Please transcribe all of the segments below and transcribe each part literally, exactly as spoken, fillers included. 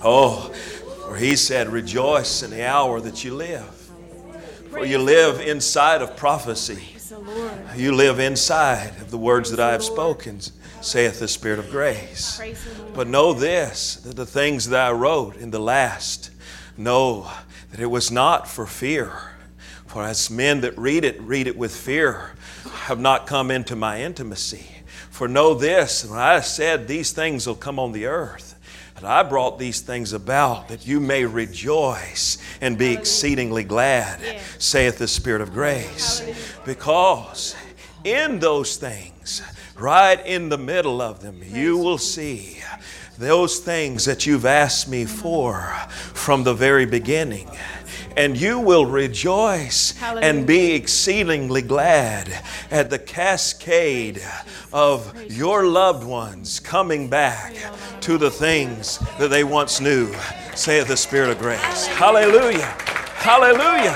Oh, for he said, rejoice in the hour that you live. For you live inside of prophecy. You live inside of the words that I have spoken, saith the Spirit of grace. But know this, that the things that I wrote in the last, know that it was not for fear. For as men that read it, read it with fear, have not come into my intimacy. For know this, when I said these things will come on the earth, that I brought these things about that you may rejoice and be exceedingly glad, saith the Spirit of grace. Because in those things, right in the middle of them, you will see those things that you've asked me for from the very beginning. And you will rejoice Hallelujah. And be exceedingly glad at the cascade of your loved ones coming back to the things that they once knew, saith the Spirit of grace. Hallelujah. Hallelujah.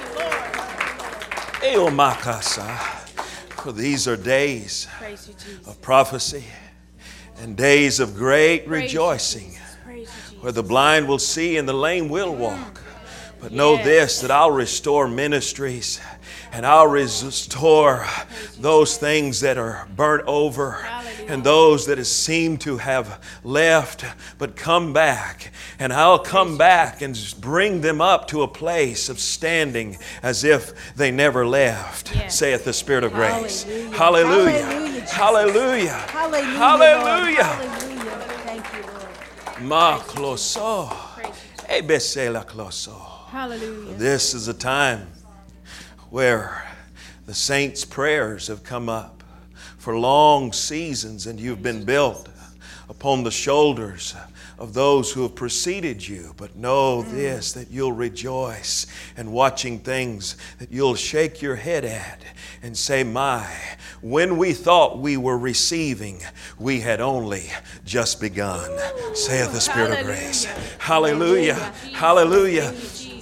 Eomakasa. For these are days of prophecy and days of great rejoicing, where the blind will see and the lame will walk. But know this, that I'll restore ministries and I'll restore those things that are burnt over and those that seem to have left but come back. And I'll come back and bring them up to a place of standing as if they never left, yes. saith the Spirit of grace. Hallelujah. Hallelujah. Hallelujah. Hallelujah. Hallelujah. Thank you, Lord. Ma closo. Ebesela closo. Hallelujah. This is a time where the saints' prayers have come up for long seasons, and you've been built upon the shoulders of those who have preceded you. But know this, that you'll rejoice and watching things that you'll shake your head at and say, my, when we thought we were receiving, we had only just begun, saith the Spirit of grace. Hallelujah. Hallelujah.